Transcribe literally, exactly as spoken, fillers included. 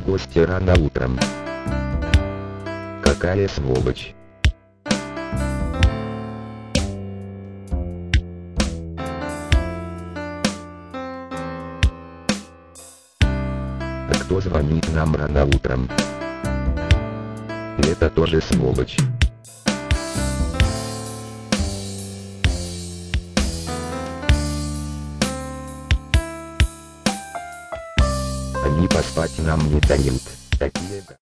гости рано утром. Какая сволочь. А кто звонит нам рано утром? Это тоже сволочь. Они поспать нам не дают, такие